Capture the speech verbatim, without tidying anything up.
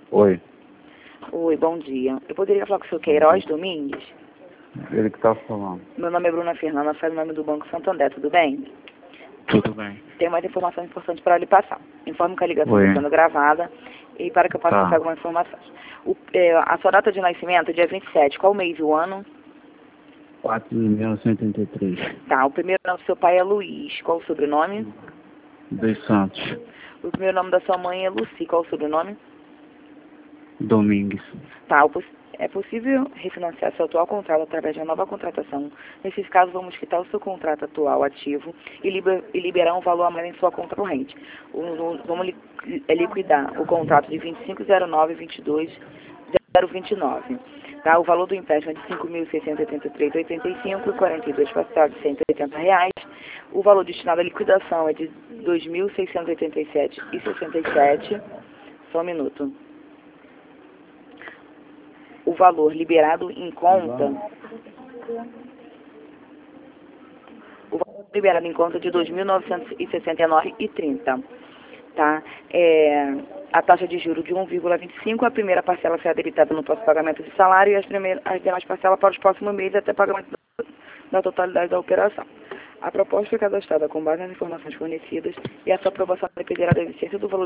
Oi, Oi, bom dia. Eu poderia falar com o senhor Queiroz Domingues? ele que tá falando. Meu nome é Bruna Fernanda, faz o nome do Banco Santander, tudo bem? Tudo bem. Tenho mais informações importantes para lhe passar. Informo que a ligação Oi. está sendo gravada e para que eu possa Tá. passar algumas informações. O, é, a sua data de nascimento é dia vinte e sete, qual o mês e o ano? quatro de mil novecentos e oitenta e três. Tá, o primeiro nome do seu pai é Luiz, qual o sobrenome? Dos Santos. O primeiro nome da sua mãe é Luci, qual o sobrenome? Domingues. Tá, o poss- é possível refinanciar seu atual contrato através de uma nova contratação. Nesses casos, vamos quitar o seu contrato atual ativo e, liber- e liberar um valor a mais em sua conta corrente. O- o- vamos li- é liquidar o contrato de vinte e cinco zero nove vinte e dois zero vinte e nove. Tá, o valor do empréstimo é de cinco mil seiscentos e oitenta e três reais e oitenta e cinco centavos e quarenta e dois parcelados de cento e oitenta reais. O valor destinado à liquidação é de dois mil seiscentos e oitenta e sete reais e sessenta e sete centavos. Só um minuto. O valor liberado em conta, o valor liberado em conta é de dois mil novecentos e sessenta e nove reais e trinta centavos, tá? É, a taxa de juros de um vírgula vinte e cinco, a primeira parcela será debitada no próximo pagamento de salário e as, primeiras, as demais parcelas para os próximos meses até pagamento da, da totalidade da operação. A proposta foi cadastrada com base nas informações fornecidas e a sua aprovação dependerá da existência do valor